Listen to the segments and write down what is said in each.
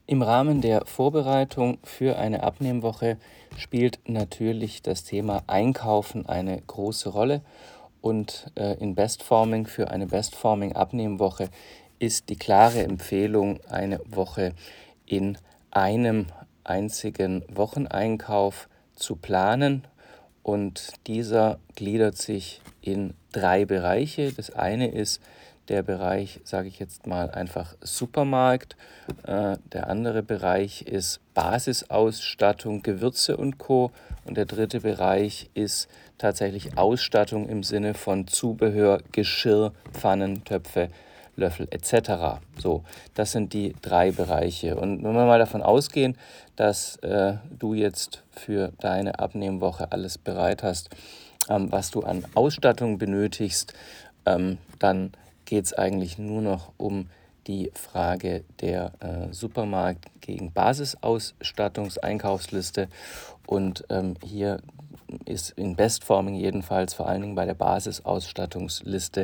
Im Rahmen der Vorbereitung für eine Abnehmwoche spielt natürlich das Thema Einkaufen eine große Rolle. Und in Bestforming für eine Bestforming-Abnehmwoche ist die klare Empfehlung, eine Woche in einem einzigen Wocheneinkauf zu planen. Und dieser gliedert sich in 3 Bereiche. Das eine ist der Bereich, sage ich jetzt mal einfach Supermarkt. Der andere Bereich ist Basisausstattung, Gewürze und Co. Und der dritte Bereich ist tatsächlich Ausstattung im Sinne von Zubehör, Geschirr, Pfannen, Töpfe, Löffel etc. So, das sind die 3 Bereiche. Und wenn wir mal davon ausgehen, dass du jetzt für deine Abnehmwoche alles bereit hast, was du an Ausstattung benötigst, dann geht es eigentlich nur noch um die Frage der Supermarkt gegen Basisausstattungseinkaufsliste. Und hier ist in Bestforming jedenfalls vor allen Dingen bei der Basisausstattungsliste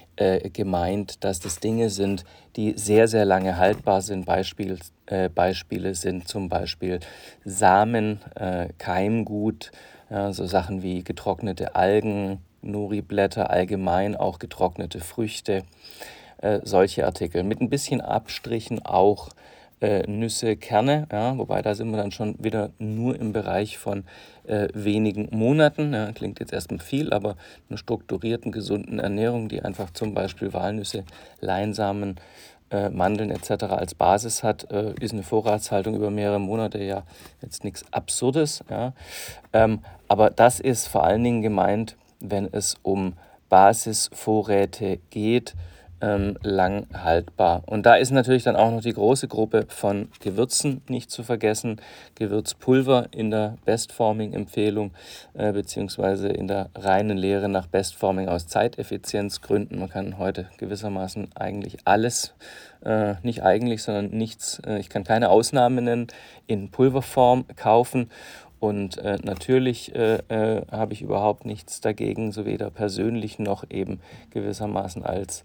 gemeint, dass das Dinge sind, die sehr, sehr lange haltbar sind. Beispiele sind zum Beispiel Samen, Keimgut, so Sachen wie getrocknete Algen, Nori-Blätter, allgemein auch getrocknete Früchte, solche Artikel. Mit ein bisschen Abstrichen auch Nüsse, Kerne, ja, wobei da sind wir dann schon wieder nur im Bereich von wenigen Monaten. Ja, klingt jetzt erstmal viel, aber einer strukturierten, gesunden Ernährung, die einfach zum Beispiel Walnüsse, Leinsamen, Mandeln etc. als Basis hat, ist eine Vorratshaltung über mehrere Monate ja jetzt nichts Absurdes. Ja. Aber das ist vor allen Dingen gemeint, wenn es um Basisvorräte geht, lang haltbar. Und da ist natürlich dann auch noch die große Gruppe von Gewürzen nicht zu vergessen. Gewürzpulver in der Bestforming-Empfehlung beziehungsweise in der reinen Lehre nach Bestforming aus Zeiteffizienzgründen. Man kann heute gewissermaßen eigentlich alles, nicht eigentlich, sondern nichts, ich kann keine Ausnahme nennen, in Pulverform kaufen. Und natürlich habe ich überhaupt nichts dagegen, so weder persönlich noch eben gewissermaßen als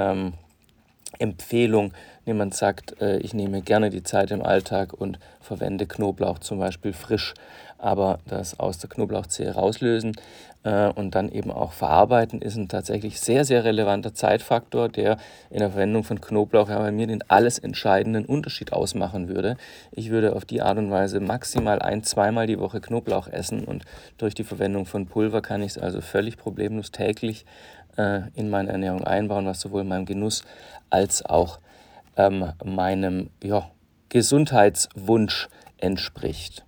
Empfehlung. Jemand sagt, ich nehme gerne die Zeit im Alltag und verwende Knoblauch zum Beispiel frisch, aber das aus der Knoblauchzehe rauslösen und dann eben auch verarbeiten ist ein tatsächlich sehr, sehr relevanter Zeitfaktor, der in der Verwendung von Knoblauch ja bei mir den alles entscheidenden Unterschied ausmachen würde. Ich würde auf die Art und Weise maximal 1-2 Mal die Woche Knoblauch essen und durch die Verwendung von Pulver kann ich es also völlig problemlos täglich in meine Ernährung einbauen, was sowohl meinem Genuss als auch meinem Gesundheitswunsch entspricht.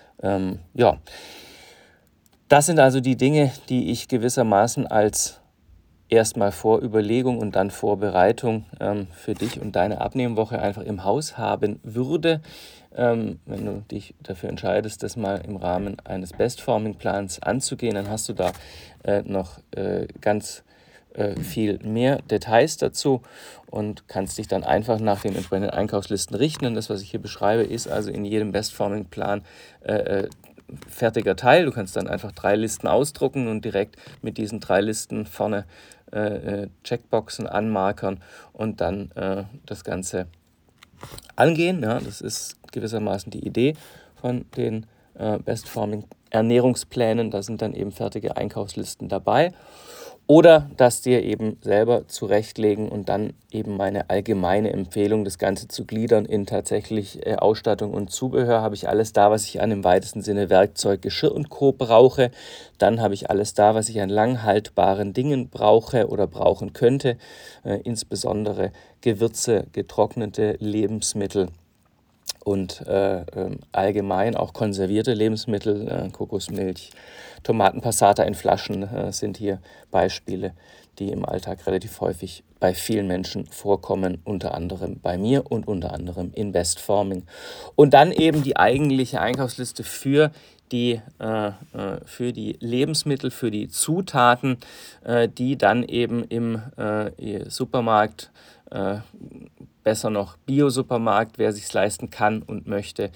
Das sind also die Dinge, die ich gewissermaßen als erstmal Vorüberlegung und dann Vorbereitung für dich und deine Abnehmwoche einfach im Haus haben würde. Wenn du dich dafür entscheidest, das mal im Rahmen eines Bestforming-Plans anzugehen, dann hast du da noch ganz viel mehr Details dazu und kannst dich dann einfach nach den entsprechenden Einkaufslisten richten. Und das, was ich hier beschreibe, ist also in jedem Bestforming-Plan fertiger Teil. Du kannst dann einfach 3 Listen ausdrucken und direkt mit diesen 3 Listen vorne Checkboxen anmarkern und dann das Ganze angehen. Ja, das ist gewissermaßen die Idee von den Bestforming Ernährungsplänen. Da sind dann eben fertige Einkaufslisten dabei. Oder das dir eben selber zurechtlegen und dann eben meine allgemeine Empfehlung, das Ganze zu gliedern in tatsächlich Ausstattung und Zubehör. Habe ich alles da, was ich an im weitesten Sinne Werkzeug, Geschirr und Co. brauche. Dann habe ich alles da, was ich an lang haltbaren Dingen brauche oder brauchen könnte. Insbesondere Gewürze, getrocknete Lebensmittel. Und allgemein auch konservierte Lebensmittel, Kokosmilch, Tomatenpassata in Flaschen sind hier Beispiele, die im Alltag relativ häufig bei vielen Menschen vorkommen, unter anderem bei mir und unter anderem in Bestforming. Und dann eben die eigentliche Einkaufsliste für die Lebensmittel, für die Zutaten, die dann eben im Supermarkt, besser noch Bio-Supermarkt, wer sich es leisten kann und möchte,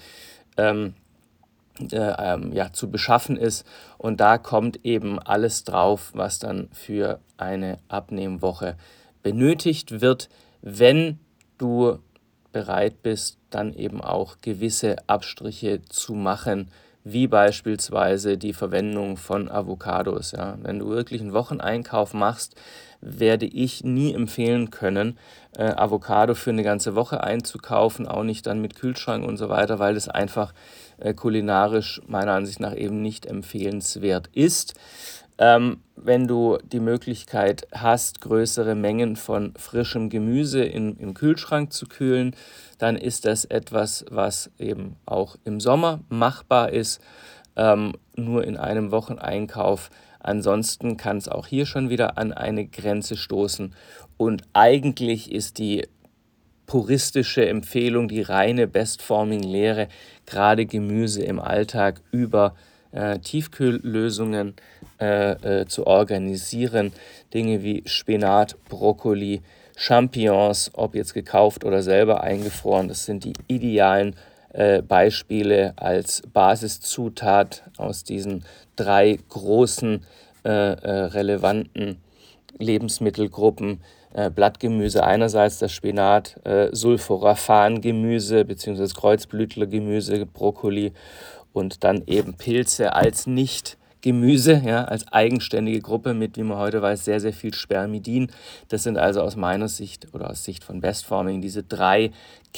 zu beschaffen ist. Und da kommt eben alles drauf, was dann für eine Abnehmwoche benötigt wird, wenn du bereit bist, dann eben auch gewisse Abstriche zu machen, wie beispielsweise die Verwendung von Avocados. Ja. Wenn du wirklich einen Wocheneinkauf machst, werde ich nie empfehlen können, Avocado für eine ganze Woche einzukaufen, auch nicht dann mit Kühlschrank und so weiter, weil das einfach kulinarisch meiner Ansicht nach eben nicht empfehlenswert ist. Wenn du die Möglichkeit hast, größere Mengen von frischem Gemüse im Kühlschrank zu kühlen, dann ist das etwas, was eben auch im Sommer machbar ist, nur in einem Wocheneinkauf. Ansonsten kann es auch hier schon wieder an eine Grenze stoßen. Und eigentlich ist die puristische Empfehlung, die reine Bestforming-Lehre, gerade Gemüse im Alltag über Tiefkühllösungen zu organisieren. Dinge wie Spinat, Brokkoli, Champignons, ob jetzt gekauft oder selber eingefroren, das sind die idealen Beispiele als Basiszutat aus diesen 3 großen relevanten Lebensmittelgruppen. Blattgemüse einerseits, das Spinat, Sulforaphan-Gemüse bzw. Kreuzblütlergemüse, Brokkoli und dann eben Pilze als Nicht-Gemüse, ja, als eigenständige Gruppe mit, wie man heute weiß, sehr, sehr viel Spermidin. Das sind also aus meiner Sicht oder aus Sicht von Bestforming diese 3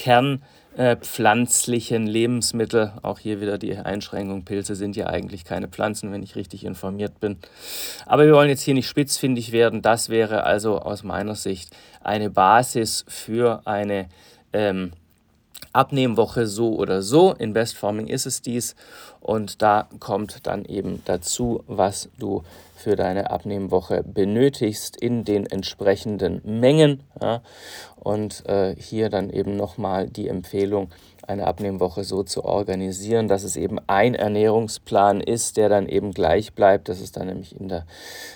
pflanzlichen Lebensmittel. Auch hier wieder die Einschränkung, Pilze sind ja eigentlich keine Pflanzen, wenn ich richtig informiert bin. Aber wir wollen jetzt hier nicht spitzfindig werden. Das wäre also aus meiner Sicht eine Basis für eine Abnehmwoche so oder so. In Bestforming ist es dies. Und da kommt dann eben dazu, was du für deine Abnehmwoche benötigst in den entsprechenden Mengen. Ja. Und hier dann eben nochmal die Empfehlung, eine Abnehmwoche so zu organisieren, dass es eben ein Ernährungsplan ist, der dann eben gleich bleibt. Das ist dann nämlich in der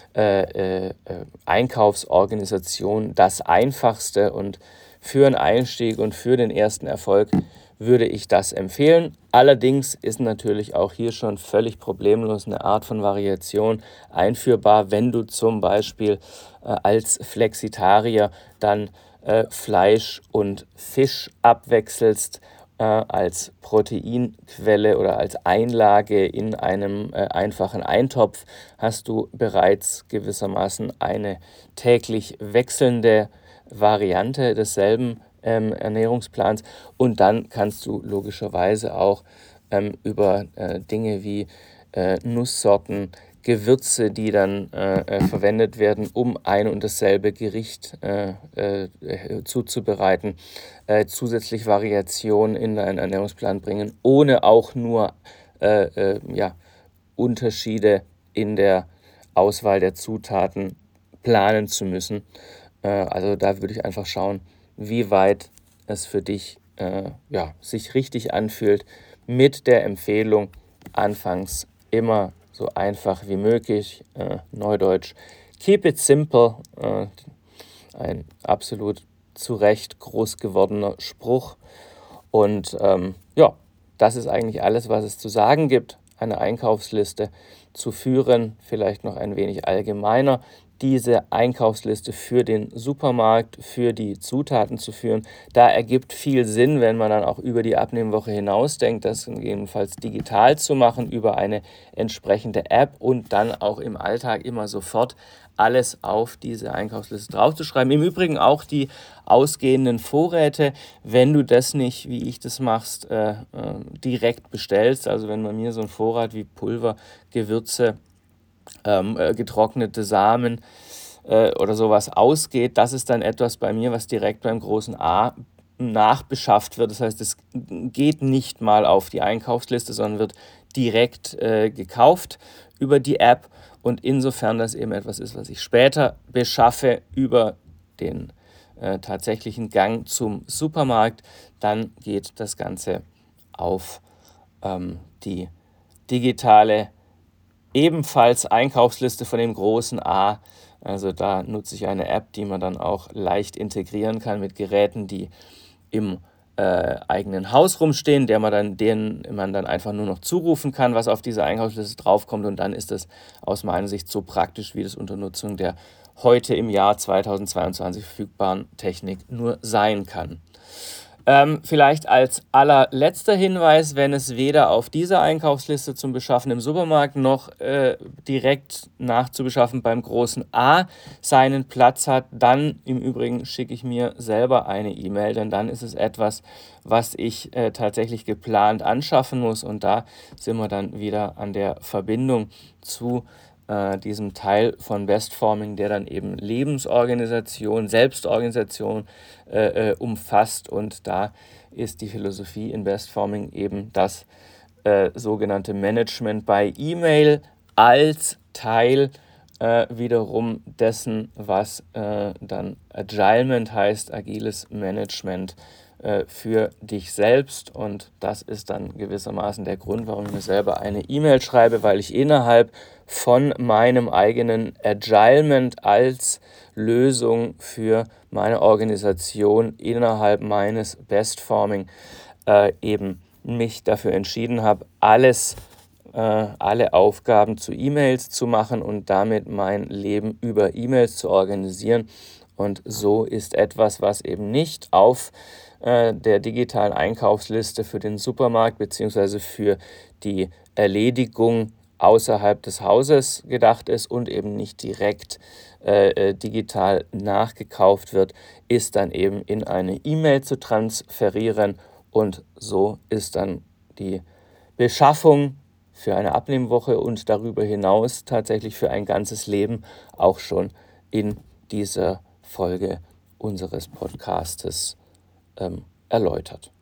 Einkaufsorganisation das Einfachste, und für einen Einstieg und für den ersten Erfolg würde ich das empfehlen. Allerdings ist natürlich auch hier schon völlig problemlos eine Art von Variation einführbar, wenn du zum Beispiel als Flexitarier dann Fleisch und Fisch abwechselst als Proteinquelle oder als Einlage in einem einfachen Eintopf, hast du bereits gewissermaßen eine täglich wechselnde Variante desselben Ernährungsplans, und dann kannst du logischerweise auch über Dinge wie Nusssorten, Gewürze, die dann verwendet werden, um ein und dasselbe Gericht zuzubereiten, zusätzlich Variation in deinen Ernährungsplan bringen, ohne auch nur Unterschiede in der Auswahl der Zutaten planen zu müssen. Also da würde ich einfach schauen, wie weit es für dich sich richtig anfühlt, mit der Empfehlung, anfangs immer so einfach wie möglich, Neudeutsch, keep it simple, ein absolut zu Recht groß gewordener Spruch. Und das ist eigentlich alles, was es zu sagen gibt, eine Einkaufsliste zu führen, vielleicht noch ein wenig allgemeiner. Diese Einkaufsliste für den Supermarkt, für die Zutaten zu führen, da ergibt viel Sinn, wenn man dann auch über die Abnehmwoche hinaus denkt, das jedenfalls digital zu machen über eine entsprechende App und dann auch im Alltag immer sofort alles auf diese Einkaufsliste draufzuschreiben. Im Übrigen auch die ausgehenden Vorräte, wenn du das nicht, wie ich das machst, direkt bestellst. Also wenn bei mir so ein Vorrat wie Pulver, Gewürze, getrocknete Samen oder sowas ausgeht, das ist dann etwas bei mir, was direkt beim großen A nachbeschafft wird. Das heißt, es geht nicht mal auf die Einkaufsliste, sondern wird direkt gekauft über die App, und insofern das eben etwas ist, was ich später beschaffe über den tatsächlichen Gang zum Supermarkt, dann geht das Ganze auf die digitale ebenfalls Einkaufsliste von dem großen A. Also da nutze ich eine App, die man dann auch leicht integrieren kann mit Geräten, die im eigenen Haus rumstehen, denen man dann einfach nur noch zurufen kann, was auf diese Einkaufsliste draufkommt, und dann ist das aus meiner Sicht so praktisch, wie das unter Nutzung der heute im Jahr 2022 verfügbaren Technik nur sein kann. Vielleicht als allerletzter Hinweis, wenn es weder auf dieser Einkaufsliste zum Beschaffen im Supermarkt noch direkt nachzubeschaffen beim großen A seinen Platz hat, dann im Übrigen schicke ich mir selber eine E-Mail, denn dann ist es etwas, was ich tatsächlich geplant anschaffen muss, und da sind wir dann wieder an der Verbindung zu diesem Teil von Bestforming, der dann eben Lebensorganisation, Selbstorganisation umfasst, und da ist die Philosophie in Bestforming eben das sogenannte Management by E-Mail als Teil wiederum dessen, was dann Agilement heißt, agiles Management für dich selbst, und das ist dann gewissermaßen der Grund, warum ich mir selber eine E-Mail schreibe, weil ich innerhalb von meinem eigenen Agilement als Lösung für meine Organisation innerhalb meines Bestforming eben mich dafür entschieden habe, alle Aufgaben zu E-Mails zu machen und damit mein Leben über E-Mails zu organisieren. Und so ist etwas, was eben nicht auf der digitalen Einkaufsliste für den Supermarkt bzw. für die Erledigung außerhalb des Hauses gedacht ist und eben nicht direkt digital nachgekauft wird, ist dann eben in eine E-Mail zu transferieren, und so ist dann die Beschaffung für eine Abnehmwoche und darüber hinaus tatsächlich für ein ganzes Leben auch schon in dieser Folge unseres Podcastes erläutert.